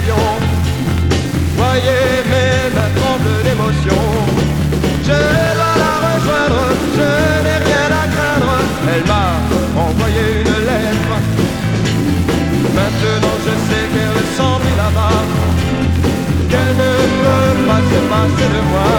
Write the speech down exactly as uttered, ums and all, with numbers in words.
avions. Voyez mes mains tremblent d'émotion. Je dois la rejoindre, je n'ai rien à craindre. Elle m'a envoyé une lettre. Maintenant je sais qu'elle s'en est là-bas, qu'elle ne peut pas se passer de moi.